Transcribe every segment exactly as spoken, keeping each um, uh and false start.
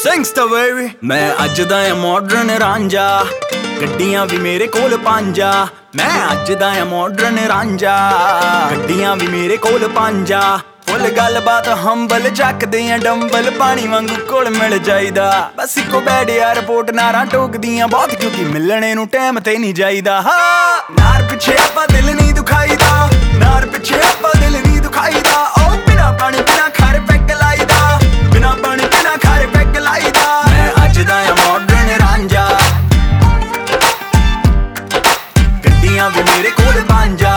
Singsta baby मैं अज दा modern Ranjha गड्डियां भी मेरे कोल पांजा मैं अज दा मॉडर्न रांझा गड्डियां भी मेरे कोल पांजा फुल गल बात हंबल चकदे डंबल पानी वांगू कोल मिल जाईदा बस इको बैड एयरपोर्ट नारा टोकदियां बहुत क्योंकि मिलने नू टाइम ते नहीं जाईदा हाँ नार पिछे आपां दिल नहीं दुखाईदा नार पिछे आपां दिल नहीं दुखाईदा ओ बिना पानी बिना खारे पैग लाईदा बिना पानी बिना खारे पैग लाईदा मैं अज दा मॉडर्न रांझा गड्डियां भी मेरे कोल पांजा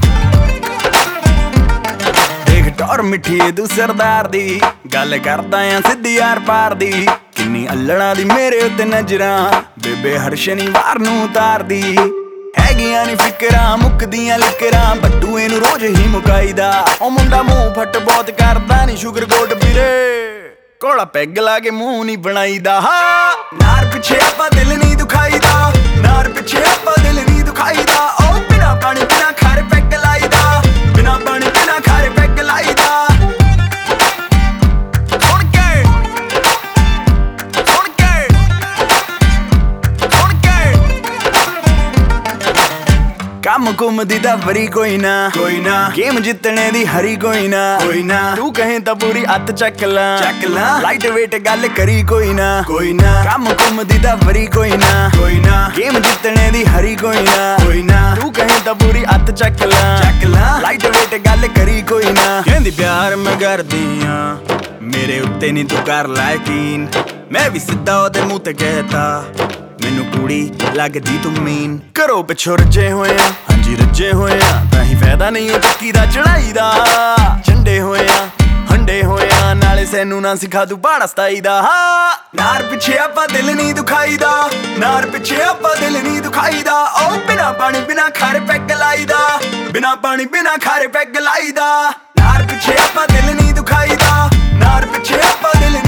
टौर मिठी तू सरदार दी गल करदा आ सिद्धी यार पार दी किन्नी अल्लड़ा दी मेरे उत्ते नजरां बेबे हर शनिवार नू उतारदी हैगियां नी फिकरां मुकदियां लिकरां बट्टू इनू रोज ही मुकाईदा ओ मुंडा मूंह फट बहुत करदा नी शुगर कोट ਵੀਰੇ कोला पैग ला के मूंह नी बनाईदा हाँ नार पिछे आपां दिल नहीं दुखाईदा नार पिछे आपां दिल नहीं दुखाईदा ओ बिना पानी बिना खारे पैग लाईदा बिना पानी बिना खारे पैग लाईदा सुन के सुन के सुन के कम कुम दी दा वरी कोई ना कोई ना गेम जितने दी हरी कोई ना कोई ना तू कहे ता पूरी अत चक ला चक ला लाइट वेट गल करी कोई ना कोई ना कम कुम दी दा वरी कोई ना कोई ना गेम जितने दी हरी कोई ना कोई ना तू कहे ता पूरी अत चक ला चक ला लाइट वेट गल करी कोई ना कहंदी प्यार मैं करदी हां मेरे उत्ते नहीं तू कर ला यकीन मैं भी सिद्धा ओदे मुंह ते कहता मैनू कुड़ी लगदी तू मीन करो पिछो रजे होए हाँ जी रजे होए ताही फायदा नहीं हो टक्की दा चढ़ाई दा झंडे होए हंडे होए नाले सैनू ना सिखा तू बाड़ा सताई दा हाँ नार पिछे आपां दिल नहीं दुखाईदा नार पिछे आपां दिल नहीं दुखाईदा ओ बिना पानी बिना खारे पैग लाईदा बिना पानी बिना खारे पैग लाईदा नार पिछे आपां दिल नहीं दुखाईदा नार पिछे आपां दिल